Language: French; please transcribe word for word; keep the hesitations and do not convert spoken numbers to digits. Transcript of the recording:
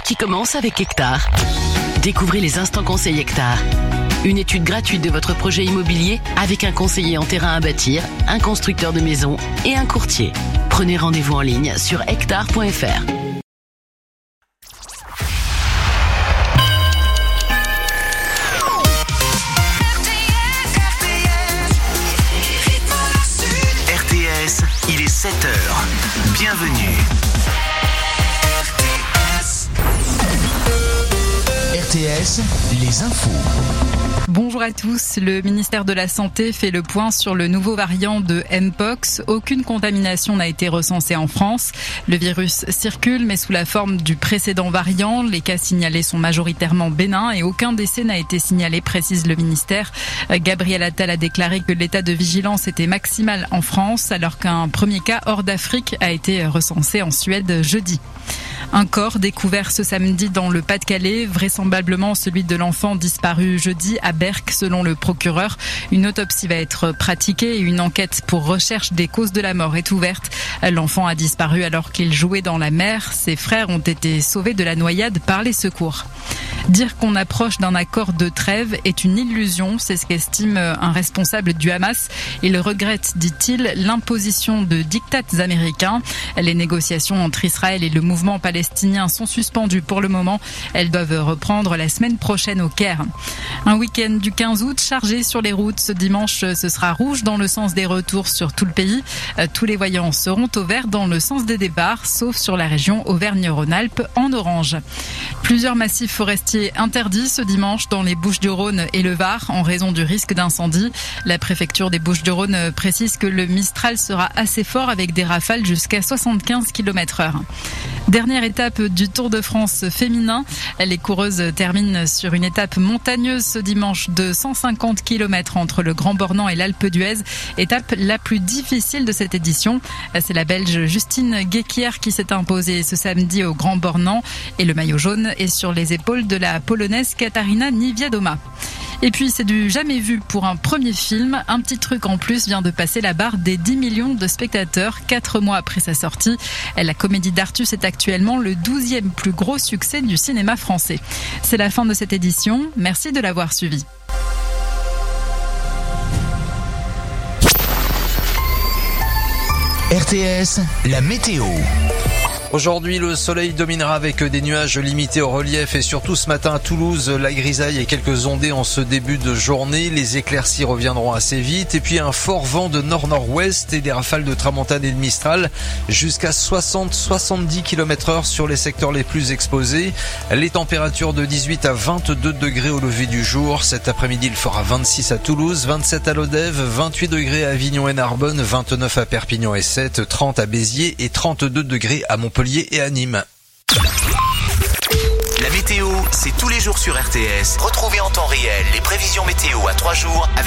jour qui commence avec Hectare. Découvrez les instants conseils Hectare. Une étude gratuite de votre projet immobilier avec un conseiller en terrain à bâtir, un constructeur de maisons et un courtier. Prenez rendez-vous en ligne sur hectare point f r. R T S, il est sept heures. Bienvenue. R T S, les infos. Bonjour à tous. Le ministère de la Santé fait le point sur le nouveau variant de Mpox. Aucune contamination n'a été recensée en France. Le virus circule, mais sous la forme du précédent variant. Les cas signalés sont majoritairement bénins et aucun décès n'a été signalé, précise le ministère. Gabriel Attal a déclaré que l'état de vigilance était maximal en France, alors qu'un premier cas hors d'Afrique a été recensé en Suède jeudi. Un corps découvert ce samedi dans le Pas-de-Calais, vraisemblablement celui de l'enfant disparu jeudi à Berck, selon le procureur. Une autopsie va être pratiquée et une enquête pour recherche des causes de la mort est ouverte. L'enfant a disparu alors qu'il jouait dans la mer. Ses frères ont été sauvés de la noyade par les secours. Dire qu'on approche d'un accord de trêve est une illusion, c'est ce qu'estime un responsable du Hamas. Il regrette, dit-il, l'imposition de diktats américains. Les négociations entre Israël et le mouvement palestinien sont suspendues pour le moment. Elles doivent reprendre la semaine prochaine au Caire. Un week-end du quinze août chargé sur les routes. Ce dimanche, ce sera rouge dans le sens des retours sur tout le pays. Tous les voyants seront au vert dans le sens des départs, sauf sur la région Auvergne-Rhône-Alpes en orange. Plusieurs massifs forestiers interdits ce dimanche dans les Bouches-du-Rhône et le Var en raison du risque d'incendie. La préfecture des Bouches-du-Rhône précise que le Mistral sera assez fort avec des rafales jusqu'à soixante-quinze kilomètres heure. Dernière étape du Tour de France féminin. Les coureuses terminent sur une étape montagneuse ce dimanche de cent cinquante kilomètres entre le Grand Bornand et l'Alpe d'Huez. Étape la plus difficile de cette édition. C'est la Belge Justine Guéquier qui s'est imposée ce samedi au Grand Bornand et le maillot jaune est sur les épaules de la Polonaise Katarina Niewiadoma. Et puis c'est du jamais vu pour un premier film. Un petit truc en plus vient de passer la barre des dix millions de spectateurs quatre mois après sa sortie. La comédie d'Artus est actuellement le douzième plus gros succès du cinéma français. C'est la fin de cette édition. Merci de l'avoir suivi. R T S, la météo. Aujourd'hui, le soleil dominera avec des nuages limités au relief et surtout ce matin à Toulouse, la grisaille et quelques ondées en ce début de journée. Les éclaircies reviendront assez vite et puis un fort vent de nord-nord-ouest et des rafales de tramontane et de mistral jusqu'à soixante à soixante-dix kilomètres heure sur les secteurs les plus exposés. Les températures de dix-huit à vingt-deux degrés au lever du jour. Cet après-midi, il fera vingt-six à Toulouse, vingt-sept à Lodève, vingt-huit degrés à Avignon et Narbonne, vingt-neuf à Perpignan et Sète, trente à Béziers et trente-deux degrés à Montpellier et à Nîmes. La météo, c'est tous les jours sur R T S. Retrouvez en temps réel les prévisions météo à trois jours avec